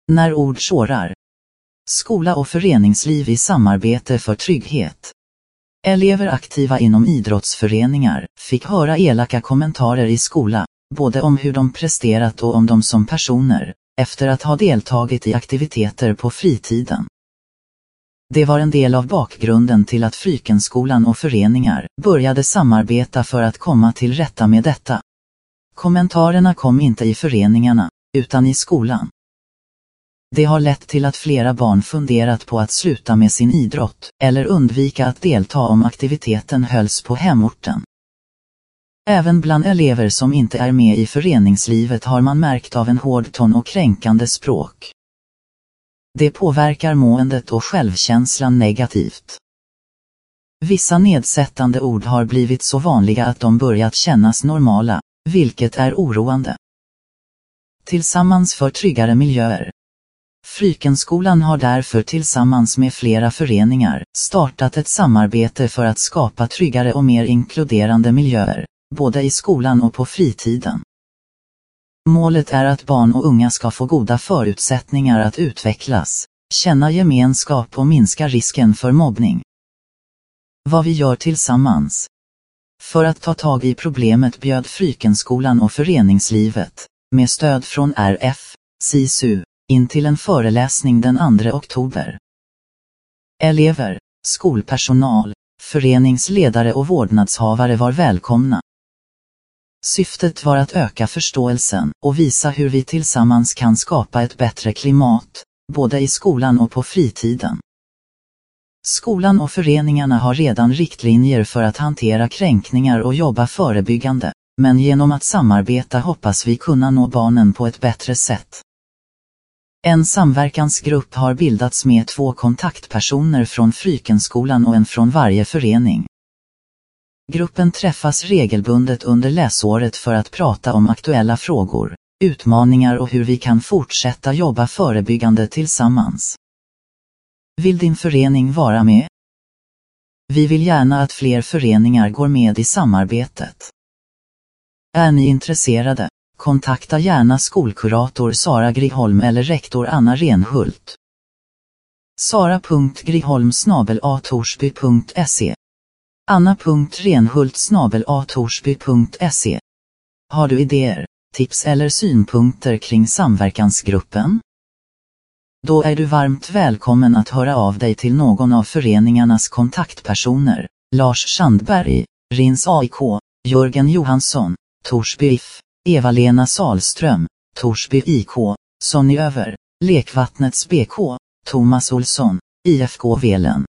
När ord sårar. Skola och föreningsliv i samarbete för trygghet. Elever aktiva inom idrottsföreningar fick höra elaka kommentarer i skola, både om hur de presterat och om dem som personer, efter att ha deltagit i aktiviteter på fritiden. Det var en del av bakgrunden till att Frykenskolan och föreningar började samarbeta för att komma till rätta med detta. Kommentarerna kom inte i föreningarna, utan i skolan. Det har lett till att flera barn funderat på att sluta med sin idrott, eller undvika att delta om aktiviteten hölls på hemorten. Även bland elever som inte är med i föreningslivet har man märkt av en hård ton och kränkande språk. Det påverkar måendet och självkänslan negativt. Vissa nedsättande ord har blivit så vanliga att de börjat kännas normala, vilket är oroande. Tillsammans för tryggare miljöer. Frykenskolan har därför tillsammans med flera föreningar startat ett samarbete för att skapa tryggare och mer inkluderande miljöer, både i skolan och på fritiden. Målet är att barn och unga ska få goda förutsättningar att utvecklas, känna gemenskap och minska risken för mobbning. Vad vi gör tillsammans. För att ta tag i problemet bjöd Frykenskolan och föreningslivet, med stöd från RF, SISU, in till en föreläsning den 2 oktober. Elever, skolpersonal, föreningsledare och vårdnadshavare var välkomna. Syftet var att öka förståelsen och visa hur vi tillsammans kan skapa ett bättre klimat, både i skolan och på fritiden. Skolan och föreningarna har redan riktlinjer för att hantera kränkningar och jobba förebyggande, men genom att samarbeta hoppas vi kunna nå barnen på ett bättre sätt. En samverkansgrupp har bildats med 2 kontaktpersoner från Frykenskolan och en från varje förening. Gruppen träffas regelbundet under läsåret för att prata om aktuella frågor, utmaningar och hur vi kan fortsätta jobba förebyggande tillsammans. Vill din förening vara med? Vi vill gärna att fler föreningar går med i samarbetet. Är ni intresserade? Kontakta gärna skolkurator Sara Griholm eller rektor Anna Renhult. sara.griholm@torsby.se anna.renhult@torsby.se. Har du idéer, tips eller synpunkter kring samverkansgruppen? Då är du varmt välkommen att höra av dig till någon av föreningarnas kontaktpersoner, Lars Sandberg, Rins AIK, Jörgen Johansson, Torsby IF, Eva-Lena Salström, Torsby IK, Sonny Över, Lekvattnets BK, Thomas Olsson, IFK Velen.